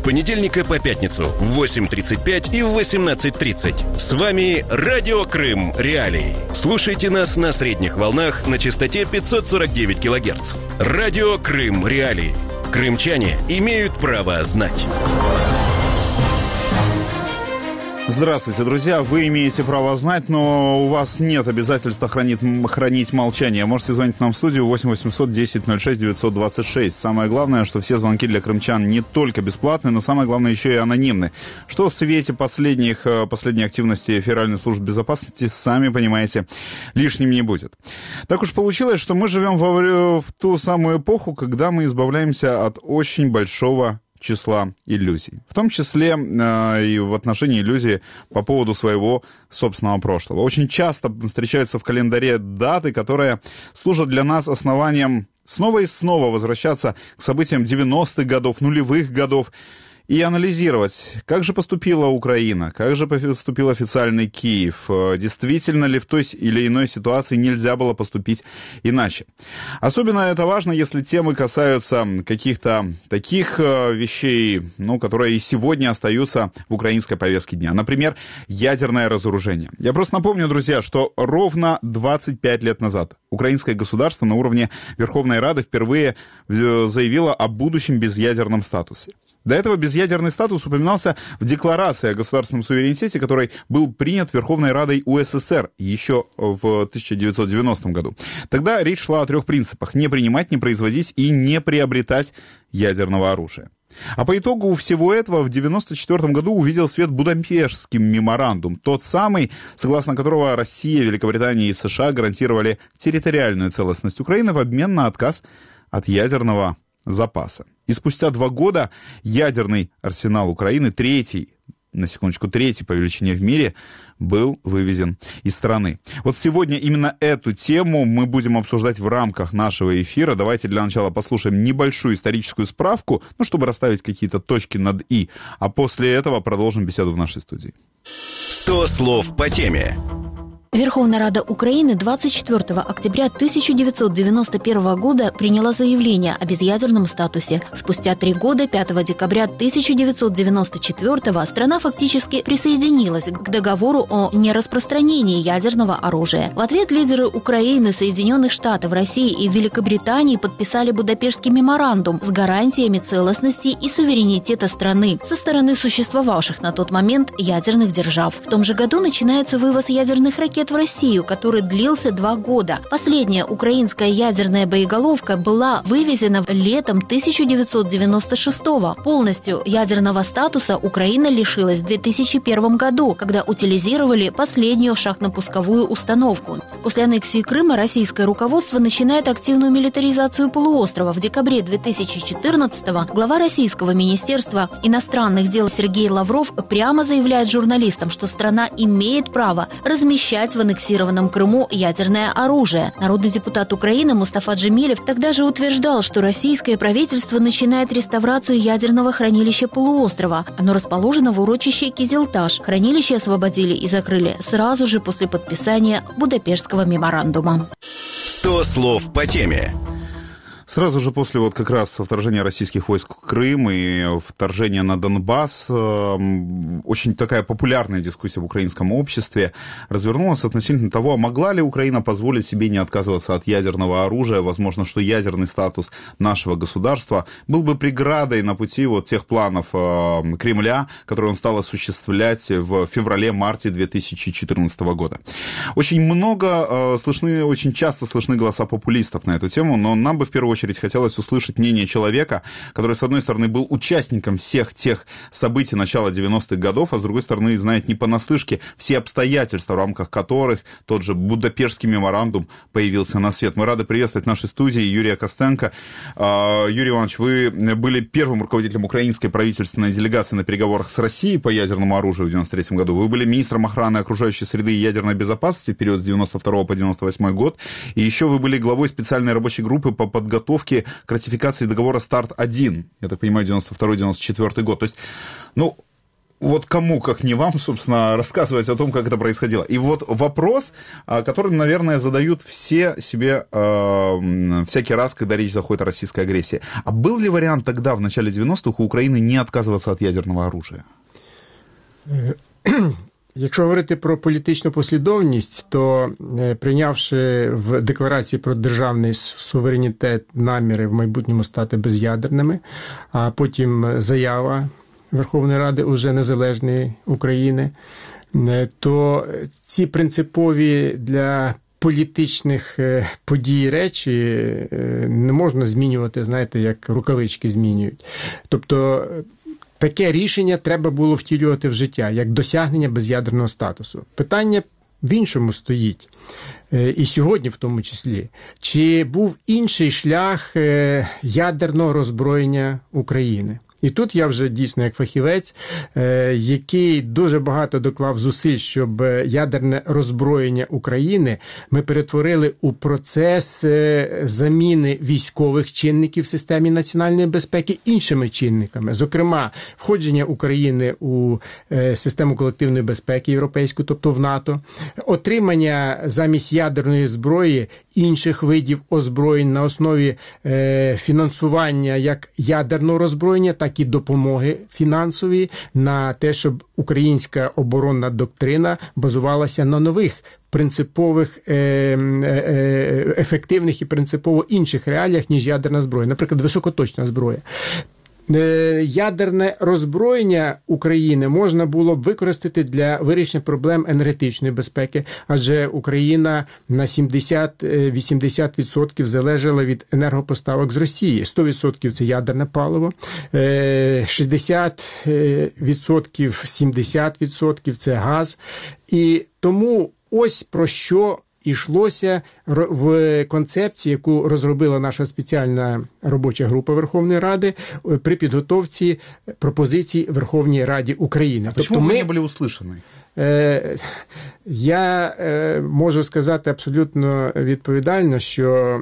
понедельника по пятницу в 8:35 и в 18:30. С вами Радио Крым Реалии. Слушайте нас на средних волнах на частоте 549 кГц. Радио Крым Реалии. Крымчане имеют право знать. Здравствуйте, друзья. Вы имеете право знать, но у вас нет обязательства хранить молчание. Можете звонить нам в студию 8 800 10 06 926. Самое главное, что все звонки для крымчан не только бесплатные, но самое главное еще и анонимны. Что в свете последней активности Федеральной службы безопасности, сами понимаете, лишним не будет. Так уж получилось, что мы живем в ту самую эпоху, когда мы избавляемся от очень большого числа иллюзий. В том числе и в отношении иллюзий по поводу своего собственного прошлого. Очень часто встречаются в календаре даты, которые служат для нас основанием снова и снова возвращаться к событиям 90-х годов, нулевых годов, и анализировать, как же поступила Украина, как же поступил официальный Киев, действительно ли в той или иной ситуации нельзя было поступить иначе. Особенно это важно, если темы касаются каких-то таких вещей, которые и сегодня остаются в украинской повестке дня. Например, ядерное разоружение. Я просто напомню, друзья, что ровно 25 лет назад украинское государство на уровне Верховной Рады впервые заявило о будущем безъядерном статусе. До этого безъядерный статус упоминался в Декларации о государственном суверенитете, который был принят Верховной Радой УССР еще в 1990 году. Тогда речь шла о 3 принципах: не принимать, не производить и не приобретать ядерного оружия. А по итогу всего этого в 1994 году увидел свет Будапештский меморандум, тот самый, согласно которого Россия, Великобритания и США гарантировали территориальную целостность Украины в обмен на отказ от ядерного запаса. И спустя 2 года ядерный арсенал Украины, третий по величине в мире, был вывезен из страны. Вот сегодня именно эту тему мы будем обсуждать в рамках нашего эфира. Давайте для начала послушаем небольшую историческую справку, чтобы расставить какие-то точки над «и», а после этого продолжим беседу в нашей студии. 100 слов по теме. Верховная Рада Украины 24 октября 1991 года приняла заявление о безъядерном статусе. Спустя 3 года, 5 декабря 1994 страна фактически присоединилась к договору о нераспространении ядерного оружия. В ответ лидеры Украины, Соединенных Штатов, России и Великобритании подписали Будапештский меморандум с гарантиями целостности и суверенитета страны со стороны существовавших на тот момент ядерных держав. В том же году начинается вывоз ядерных ракет в Россию, который длился 2 года. Последняя украинская ядерная боеголовка была вывезена летом 1996-го. Полностью ядерного статуса Украина лишилась в 2001 году, когда утилизировали последнюю шахтно-пусковую установку. После аннексии Крыма российское руководство начинает активную милитаризацию полуострова. В декабре 2014-го глава российского министерства иностранных дел Сергей Лавров прямо заявляет журналистам, что страна имеет право размещать в аннексированном Крыму ядерное оружие. Народный депутат Украины Мустафа Джемилев тогда же утверждал, что российское правительство начинает реставрацию ядерного хранилища полуострова. Оно расположено в урочище Кизилташ. Хранилище освободили и закрыли сразу же после подписания Будапештского меморандума. 100 слов по теме. Сразу же после как раз вторжения российских войск в Крым и вторжения на Донбасс очень такая популярная дискуссия в украинском обществе развернулась относительно того, могла ли Украина позволить себе не отказываться от ядерного оружия. Возможно, что ядерный статус нашего государства был бы преградой на пути тех планов Кремля, которые он стал осуществлять в феврале-марте 2014 года. Очень часто слышны голоса популистов на эту тему, но нам бы в первую очередь хотелось услышать мнение человека, который, с одной стороны, был участником всех тех событий начала 90-х годов, а с другой стороны, знает не понаслышке все обстоятельства, в рамках которых тот же Будапештский меморандум появился на свет. Мы рады приветствовать в нашей студии Юрия Костенко. Юрий Иванович, вы были первым руководителем украинской правительственной делегации на переговорах с Россией по ядерному оружию в 93 году. Вы были министром охраны окружающей среды и ядерной безопасности в период с 92 по 98 год. И еще вы были главой специальной рабочей группы по подготовке к ратификации договора «Старт-1». Я так понимаю, 92-94 год. То есть, вот кому, как не вам, собственно, рассказывать о том, как это происходило. И вот вопрос, который, наверное, задают все себе всякий раз, когда речь заходит о российской агрессии. А был ли вариант тогда, в начале 90-х, у Украины не отказываться от ядерного оружия? Якщо говорити про політичну послідовність, то прийнявши в декларації про державний суверенітет наміри в майбутньому стати без'ядерними, а потім заява Верховної Ради уже незалежної України, то ці принципові для політичних подій речі не можна змінювати, знаєте, як рукавички змінюють. Тобто таке рішення треба було втілювати в життя, як досягнення без'ядерного статусу. Питання в іншому стоїть, і сьогодні в тому числі. Чи був інший шлях ядерного роззброєння України? І тут я вже дійсно як фахівець, який дуже багато доклав зусиль, щоб ядерне роззброєння України ми перетворили у процес заміни військових чинників в системі національної безпеки іншими чинниками. Зокрема, входження України у систему колективної безпеки європейську, тобто в НАТО, отримання замість ядерної зброї інших видів озброєнь на основі фінансування як ядерного роззброєння, так і допомоги фінансової на те, щоб українська оборонна доктрина базувалася на нових принципових, ефективних і принципово інших реаліях, ніж ядерна зброя. Наприклад, високоточна зброя. Ядерне роззброєння України можна було б використати для вирішення проблем енергетичної безпеки, адже Україна на 70-80% залежала від енергопоставок з Росії. 100% це ядерне паливо, 60%, 70% це газ. І тому ось про що йшлося в концепції, яку розробила наша спеціальна робоча група Верховної Ради при підготовці пропозицій Верховній Раді України. Чому ви не були услышані? Я можу сказати абсолютно відповідально, що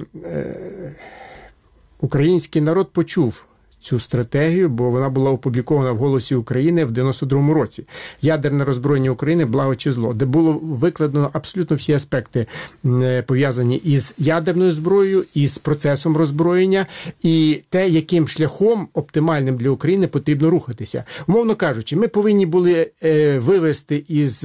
український народ почув цю стратегію, бо вона була опублікована в «Голосі України» в 92-му році. Ядерне роззброєння України «Благо чи зло», де було викладено абсолютно всі аспекти, пов'язані із ядерною зброєю, із процесом роззброєння, і те, яким шляхом оптимальним для України потрібно рухатися. Умовно кажучи, ми повинні були вивести із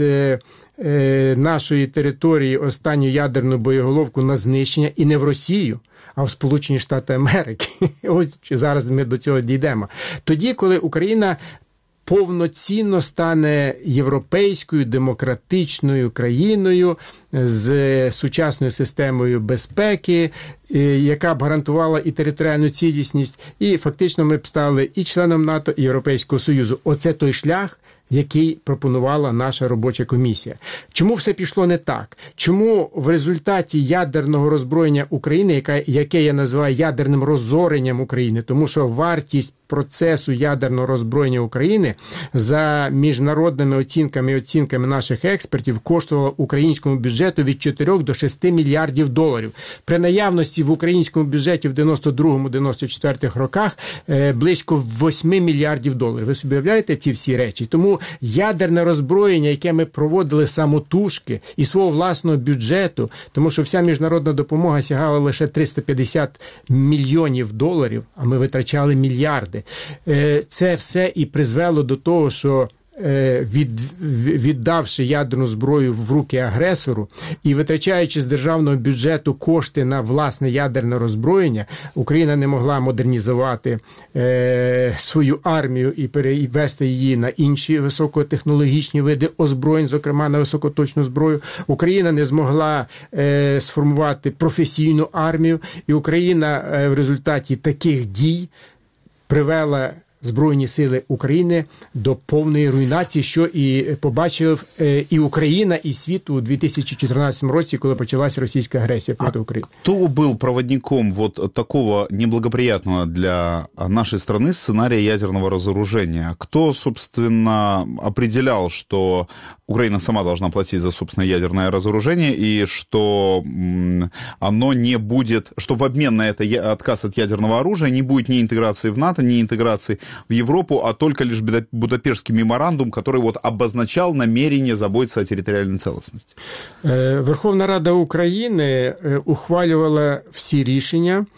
нашої території останню ядерну боєголовку на знищення і не в Росію, а в Сполучені Штати Америки. Ось зараз ми до цього дійдемо. Тоді, коли Україна повноцінно стане європейською демократичною країною з сучасною системою безпеки, яка б гарантувала і територіальну цілісність, і фактично ми б стали і членом НАТО, і Європейського Союзу. Оце той шлях, який пропонувала наша робоча комісія. Чому все пішло не так? Чому в результаті ядерного роззброєння України, яке я називаю ядерним розоренням України, тому що вартість процесу ядерного роззброєння України за міжнародними оцінками наших експертів коштувала українському бюджету від 4 до 6 мільярдів доларів. При наявності в українському бюджеті в 92-94 роках близько 8 мільярдів доларів. Ви собі уявляєте ці всі речі? Тому ядерне роззброєння, яке ми проводили самотужки і свого власного бюджету, тому що вся міжнародна допомога сягала лише 350 мільйонів доларів, а ми витрачали мільярди. Це все і призвело до того, що віддавши ядерну зброю в руки агресору і витрачаючи з державного бюджету кошти на власне ядерне роззброєння, Україна не могла модернізувати свою армію і перевести її на інші високотехнологічні види озброєнь, зокрема на високоточну зброю. Україна не змогла сформувати професійну армію, і Україна в результаті таких дій привела Збройні сили України до повної руйнації, що і побачив і Україна, і світ у 2014 році, коли почалася російська агресія проти України. Кто был проводником вот такого неблагоприятного для нашей страны сценария ядерного разоружения? Кто, собственно, определял, что Украина сама должна платить за собственное ядерное разоружение, и что оно не будет, что в обмен на это отказ от ядерного оружия не будет ни интеграции в НАТО, ни интеграции в Европу, а только лишь Будапештский меморандум, который вот обозначал намерение заботиться о территориальной целостности. Верховна Рада України ухвалювала всі рішення,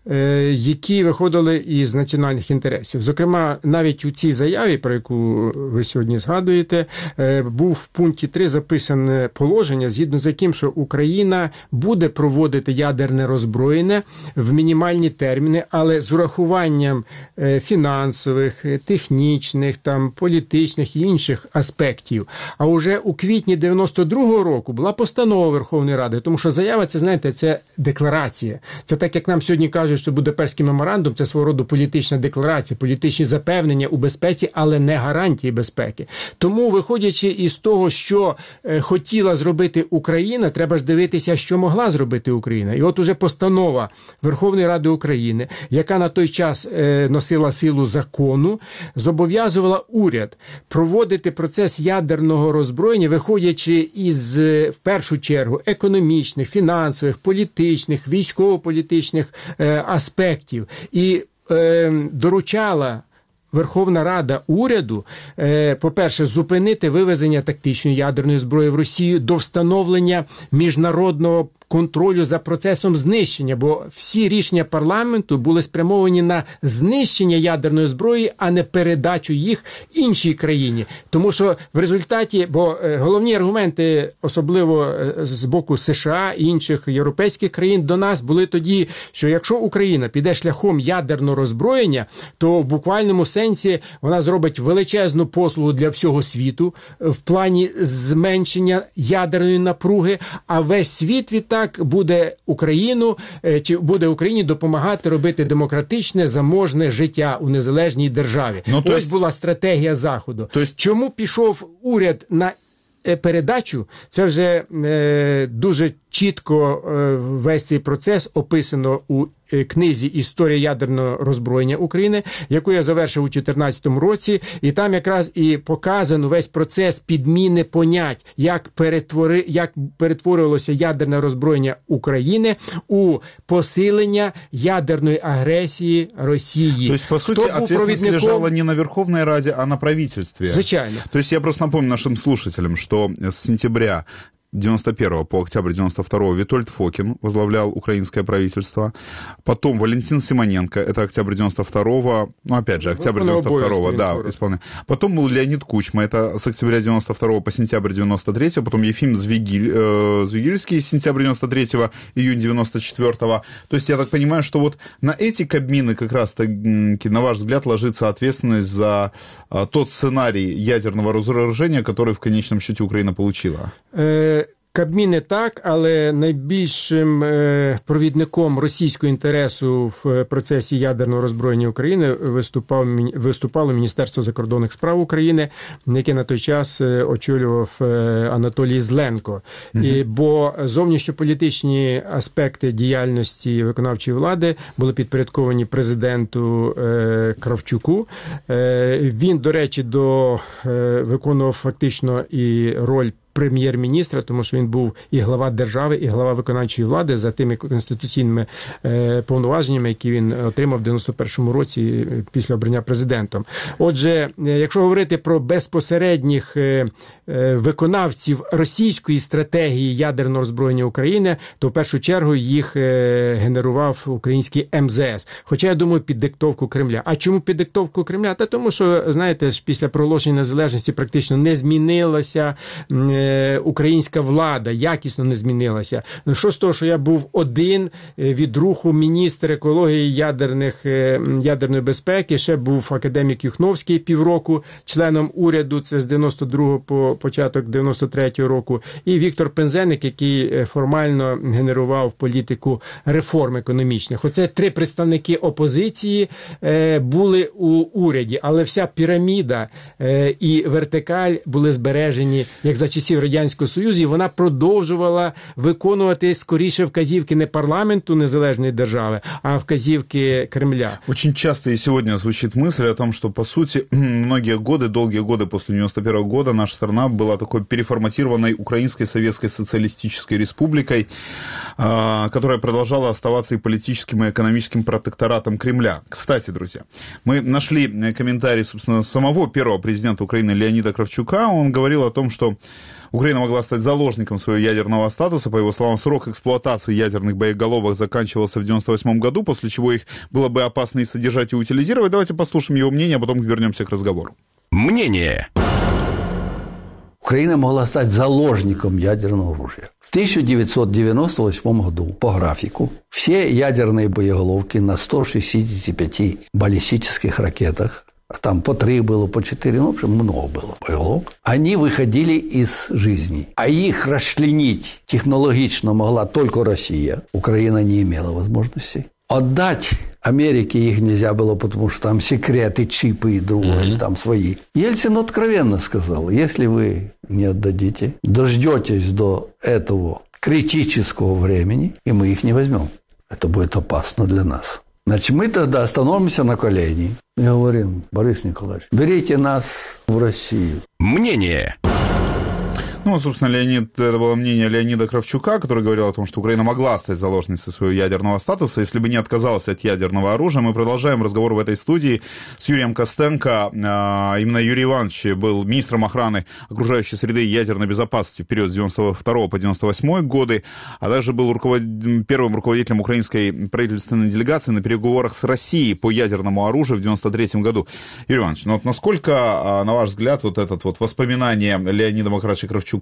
які виходили із національних інтересів. Зокрема, навіть у цій заяві, про яку ви сьогодні згадуєте, був в пункті 3 записане положення, згідно з яким, що Україна буде проводити ядерне роззброєння в мінімальні терміни, але з урахуванням фінансових, технічних, політичних і інших аспектів. А уже у квітні 92-го року була постанова Верховної Ради, тому що заява, це, знаєте, це декларація. Це так, як нам сьогодні кажуть, що Будапештський меморандум – це свого роду політична декларація, політичні запевнення у безпеці, але не гарантії безпеки. Тому, виходячи із того, що хотіла зробити Україна, треба ж дивитися, що могла зробити Україна. І от уже постанова Верховної Ради України, яка на той час носила силу закону, зобов'язувала уряд проводити процес ядерного роззброєння, виходячи із, в першу чергу, економічних, фінансових, політичних, військово-політичних аспектів. І доручала Верховна Рада уряду, по-перше, зупинити вивезення тактичної ядерної зброї в Росію до встановлення міжнародного контролю за процесом знищення, бо всі рішення парламенту були спрямовані на знищення ядерної зброї, а не передачу їх іншій країні. Тому що в результаті, бо головні аргументи, особливо з боку США і інших європейських країн, до нас були тоді, що якщо Україна піде шляхом ядерного роззброєння, то в буквальному сенсі вона зробить величезну послугу для всього світу в плані зменшення ядерної напруги, а весь світ відтак буде Україні допомагати робити демократичне, заможне життя у незалежній державі. Ось була стратегія Заходу. Чому пішов уряд на передачу? Це вже дуже чітко весь цей процес описано у книзі «Історія ядерного роззброєння України», яку я завершив у 2014 році, і там якраз і показано весь процес підміни понять, як перетворювалося ядерне роззброєння України у посилення ядерної агресії Росії. То есть, по сути, ответственность лежала не на Верховной Раде, а на правительстве. Звичайно. То есть, я просто напомню нашим слушателям, что с сентября 91 по октябрь 92 Витольд Фокин возглавлял украинское правительство. Потом Валентин Симоненко, это октябрь 92-го, опять же, октябрь 92-го, да, исполнял. Потом был Леонид Кучма, это с октября 92 по сентябрь 93-го. Потом Ефим Звигильский с сентября 93-го, июнь 94-го. То есть, я так понимаю, что вот на эти кабмины как раз-таки, на ваш взгляд, ложится ответственность за тот сценарий ядерного разоружения, который в конечном счете Украина получила. Кабміни так, але найбільшим провідником російського інтересу в процесі ядерного роззброєння України виступало Міністерство закордонних справ України, яке на той час очолював Анатолій Зленко. Бо зовнішньополітичні аспекти діяльності виконавчої влади були підпорядковані президенту Кравчуку. Він, до речі, виконував фактично і роль прем'єр-міністра, тому що він був і глава держави, і глава виконавчої влади за тими конституційними повноваженнями, які він отримав в 91-му році після обрання президентом. Отже, якщо говорити про безпосередніх виконавців російської стратегії ядерного роззброєння України, то в першу чергу їх генерував український МЗС. Хоча, я думаю, під диктовку Кремля. А чому під диктовку Кремля? Та тому, що, знаєте, після проголошення незалежності практично не змінилася українська влада, якісно не змінилася. Ну, що з того, що я був один від руху міністр екології ядерної безпеки, ще був академік Юхновський півроку членом уряду, це з 92-го по початок 93-го року, і Віктор Пинзеник, який формально генерував політику реформ економічних. Оце три представники опозиції були у уряді, але вся піраміда і вертикаль були збережені, як за часів часів Радянського Союзу, і вона продовжувала виконувати скоріше вказівки не парламенту незалежної держави, а вказівки Кремля. Очень часто и сегодня звучит мысль о том, что, по сути, долгие годы после 91 года наша страна была такой переформатированной Украинской Советской Социалистической Республикой, которая продолжала оставаться и политическим, и экономическим протекторатом Кремля. Кстати, друзья, мы нашли комментарий, собственно, самого первого президента Украины Леонида Кравчука. Он говорил о том, что Украина могла стать заложником своего ядерного статуса. По его словам, срок эксплуатации ядерных боеголовок заканчивался в 1998 году, после чего их было бы опасно и содержать, и утилизировать. Давайте послушаем его мнение, а потом вернемся к разговору. Мнение. Украина могла стать заложником ядерного оружия. В 1998 году, по графику, все ядерные боеголовки на 165 баллистических ракетах, а там по 3 было, по 4, в общем, много было боеголовок, они выходили из жизни. А их расчленить технологично могла только Россия. Украина не имела возможности. Отдать Америке их нельзя было, потому что там секреты, чипы и другое, там свои. Ельцин откровенно сказал, если вы не отдадите, дождетесь до этого критического времени, и мы их не возьмем. Это будет опасно для нас. Значит, мы тогда остановимся на колени и говорим: Борис Николаевич, берите нас в Россию. Мнение. Ну, собственно, это было мнение Леонида Кравчука, который говорил о том, что Украина могла стать заложницей своего ядерного статуса, если бы не отказалась от ядерного оружия. Мы продолжаем разговор в этой студии с Юрием Костенко. Именно Юрий Иванович был министром охраны окружающей среды и ядерной безопасности в период с 92 по 98 годы, а также был первым руководителем украинской правительственной делегации на переговорах с Россией по ядерному оружию в 93 году. Юрий Иванович, ну вот насколько, на ваш взгляд, вот это вот воспоминание Леонида Макаровича Кравчука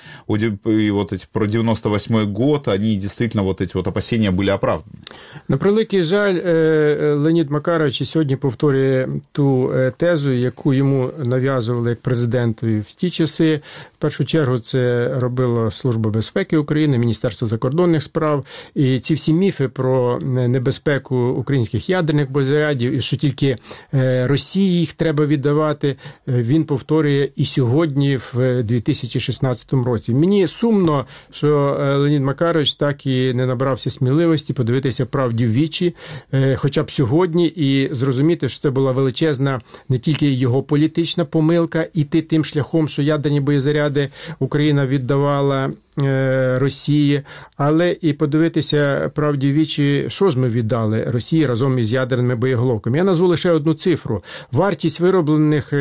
и вот эти про 98 год, они действительно, вот эти вот опасения были оправданы? На превеликий жаль, Леонід Макарович сьогодні повторює ту тезу, яку йому нав'язували як президентові в ті часи. В першу чергу це робила Служба безпеки України, Міністерство закордонних справ. І ці всі міфи про небезпеку українських ядерних боєзарядів, і що тільки Росії їх треба віддавати, він повторює і сьогодні в 2016 році. Мені сумно, що Леонід Макарович так і не набрався сміливості подивитися правді в вічі, хоча б сьогодні, і зрозуміти, що це була величезна не тільки його політична помилка, іти тим шляхом, що ядерні боєзаряди Україна віддавала Росії, але і подивитися правді в вічі, що ж ми віддали Росії разом із ядерними боєголовками. Я назву лише одну цифру. Вартість вироблених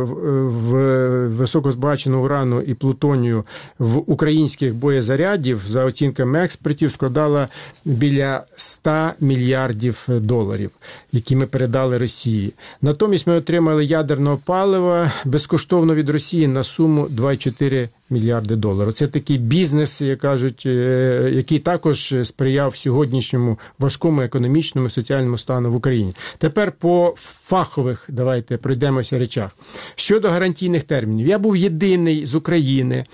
високозбагаченого урану і плутонію в українських боєзарядів, за оцінками експертів, складала біля 100 мільярдів доларів, які ми передали Росії. Натомість ми отримали ядерного палива безкоштовно від Росії на суму 2,4 мільярди доларів. Це такий бізнес, як кажуть, який також сприяв сьогоднішньому важкому економічному і соціальному стану в Україні. Тепер по фахових, давайте пройдемося речах. Щодо гарантійних термінів. Я був єдиний з України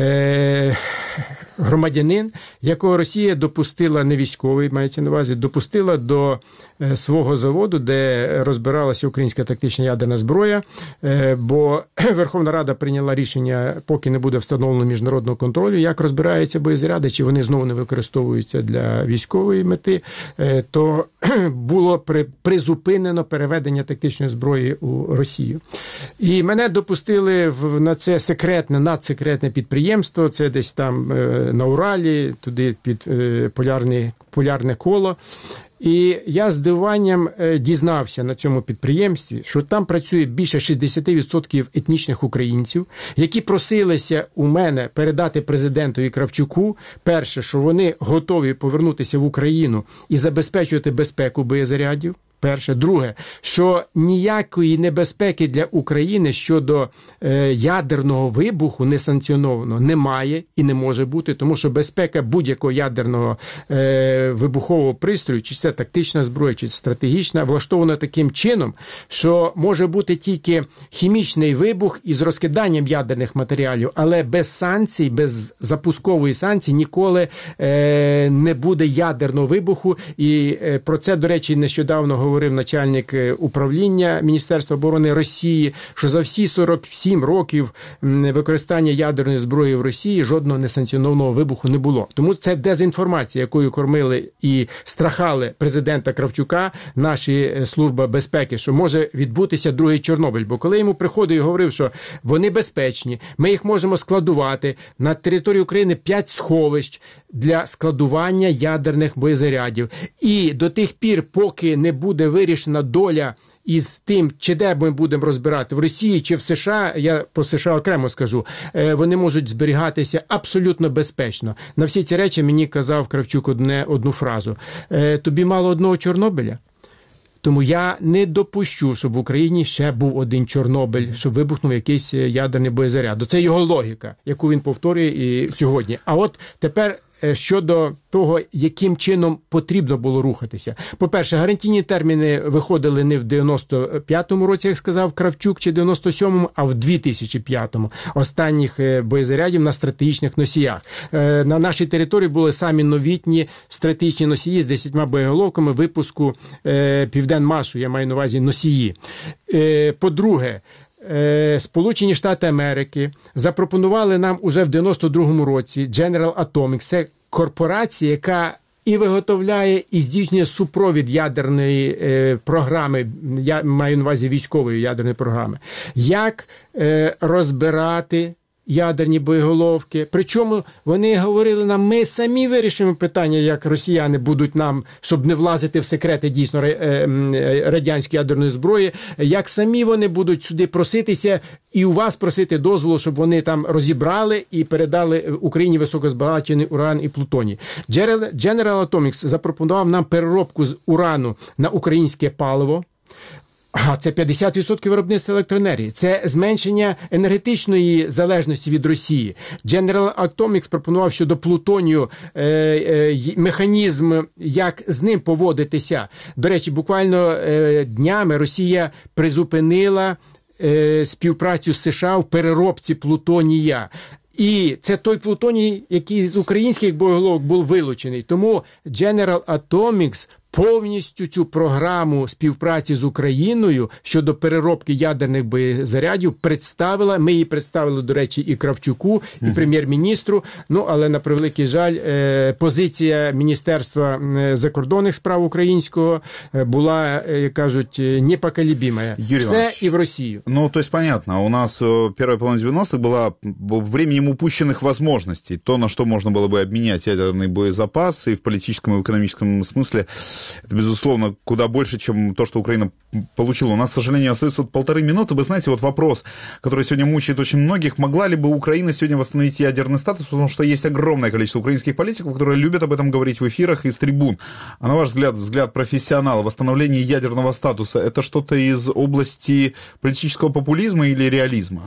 громадянин, якого Росія допустила, не військовий, мається на увазі, допустила до свого заводу, де розбиралася українська тактична ядерна зброя, бо Верховна Рада прийняла рішення, поки не буде встановлено міжнародного контролю, як розбираються боєзаряди, чи вони знову не використовуються для військової мети, то було призупинено переведення тактичної зброї у Росію. І мене допустили на це секретне, надсекретне підприємство, це десь там на Уралі, туди під полярне коло. І я з здивуванням дізнався на цьому підприємстві, що там працює більше 60% етнічних українців, які просилися у мене передати президентові Кравчуку, перше, що вони готові повернутися в Україну і забезпечувати безпеку боєзарядів. Перше. Друге, що ніякої небезпеки для України щодо ядерного вибуху несанкціонованого немає і не може бути, тому що безпека будь-якого ядерного вибухового пристрою, чи це тактична зброя, чи стратегічна, влаштована таким чином, що може бути тільки хімічний вибух із розкиданням ядерних матеріалів, але без санкцій, без запускової санкції ніколи не буде ядерного вибуху. І про це, до речі, нещодавно говорив начальник управління Міністерства оборони Росії, що за всі 47 років використання ядерної зброї в Росії жодного несанкціонованого вибуху не було. Тому це дезінформація, якою кормили і страхали президента Кравчука, наші служба безпеки, що може відбутися другий Чорнобиль. Бо коли йому приходив і говорив, що вони безпечні, ми їх можемо складувати, на території України 5 сховищ для складування ядерних боєзарядів. І до тих пір, поки не буде вирішена доля із тим, чи де ми будемо розбирати, в Росії чи в США, я про США окремо скажу, вони можуть зберігатися абсолютно безпечно. На всі ці речі мені казав Кравчук одну фразу. Тобі мало одного Чорнобиля? Тому я не допущу, щоб в Україні ще був один Чорнобиль, щоб вибухнув якийсь ядерний боєзаряд. Це його логіка, яку він повторює і сьогодні. А от тепер щодо того, яким чином потрібно було рухатися. По-перше, гарантійні терміни виходили не в 95-му році, як сказав Кравчук, чи 97-му, а в 2005-му. Останніх боєзарядів на стратегічних носіях. На нашій території були самі новітні стратегічні носії з 10 боєголовками випуску Південмашу, я маю на увазі носії. По-друге, Сполучені Штати Америки запропонували нам уже в 92-му році General Atomics. Це корпорація, яка і виготовляє, і здійснює супровід ядерної програми, я маю на увазі військової ядерної програми. Як розбирати ядерні боєголовки. Причому вони говорили нам, ми самі вирішимо питання, як росіяни будуть нам, щоб не влазити в секрети дійсно радянської ядерної зброї, як самі вони будуть сюди проситися і у вас просити дозволу, щоб вони там розібрали і передали Україні високозбагачений уран і плутоній. General Atomics запропонував нам переробку з урану на українське паливо. Це 50% виробництва електроенергії. Це зменшення енергетичної залежності від Росії. General Atomics пропонував щодо плутонію механізм, як з ним поводитися. До речі, буквально днями Росія призупинила співпрацю з США в переробці плутонія. І це той плутоній, який з українських боєголовок був вилучений. Тому General Atomics повністю цю програму співпраці з Україною щодо переробки ядерних боєзарядів представила. Ми її представили, до речі, і Кравчуку, і прем'єр-міністру. Але, на превеликий жаль, позиція Міністерства закордонних справ українського була, як кажуть, непоколебимая. Все і в Росію. То есть, понятно, у нас первая половина 90-х была временем упущенных возможностей. То, на что можно было бы обменять ядерный боезапас, и в политическом, и в экономическом смысле это, безусловно, куда больше, чем то, что Украина получила. У нас, к сожалению, остается 1,5 минуты. Вы знаете, вот вопрос, который сегодня мучает очень многих. Могла ли бы Украина сегодня восстановить ядерный статус? Потому что есть огромное количество украинских политиков, которые любят об этом говорить в эфирах и с трибун. А на ваш взгляд профессионала, восстановление ядерного статуса, это что-то из области политического популизма или реализма?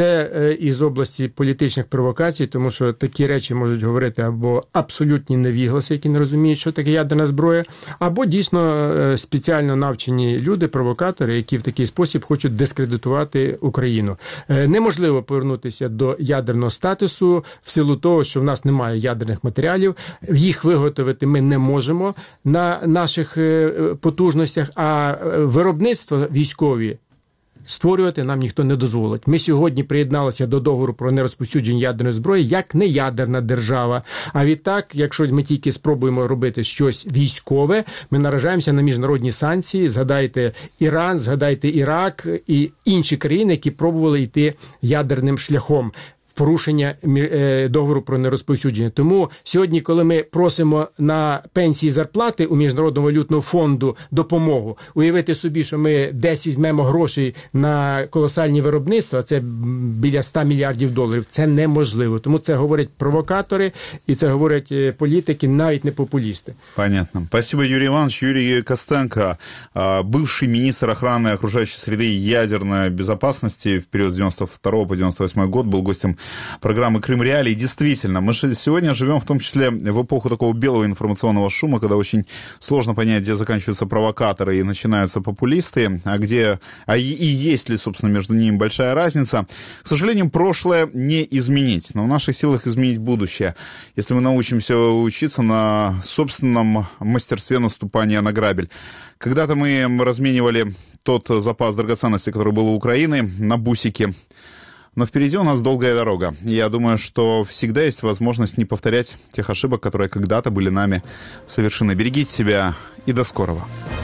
Це із області політичних провокацій, тому що такі речі можуть говорити або абсолютні невігласи, які не розуміють, що таке ядерна зброя, або дійсно спеціально навчені люди, провокатори, які в такий спосіб хочуть дискредитувати Україну. Неможливо повернутися до ядерного статусу в силу того, що в нас немає ядерних матеріалів, їх виготовити ми не можемо на наших потужностях, а виробництво військові створювати нам ніхто не дозволить. Ми сьогодні приєдналися до договору про нерозповсюдження ядерної зброї як не ядерна держава. А відтак, якщо ми тільки спробуємо робити щось військове, ми наражаємося на міжнародні санкції. Згадайте Іран, згадайте Ірак і інші країни, які пробували йти ядерним шляхом. Порушення договору про нерозповсюдження. Тому сьогодні, коли ми просимо на пенсії зарплати у Міжнародного валютного фонду допомогу, уявити собі, що ми десь візьмемо грошей на колосальні виробництва, це біля 100 мільярдів доларів, це неможливо. Тому це говорять провокатори і це говорять політики, навіть не популісти. Понятно. Спасибо, Юрий Иванович. Юрий Костенко, бывший министр охраны окружающей среды и ядерной безопасности в период с 92 по 98 год, был гостем программы «Крым Реалии». Действительно, мы сегодня живем в том числе в эпоху такого белого информационного шума, когда очень сложно понять, где заканчиваются провокаторы и начинаются популисты, и есть ли, собственно, между ними большая разница. К сожалению, прошлое не изменить, но в наших силах изменить будущее, если мы научимся учиться на собственном мастерстве наступания на грабель. Когда-то мы разменивали тот запас драгоценностей, который был у Украины, на бусики. Но впереди у нас долгая дорога. Я думаю, что всегда есть возможность не повторять тех ошибок, которые когда-то были нами совершены. Берегите себя и до скорого.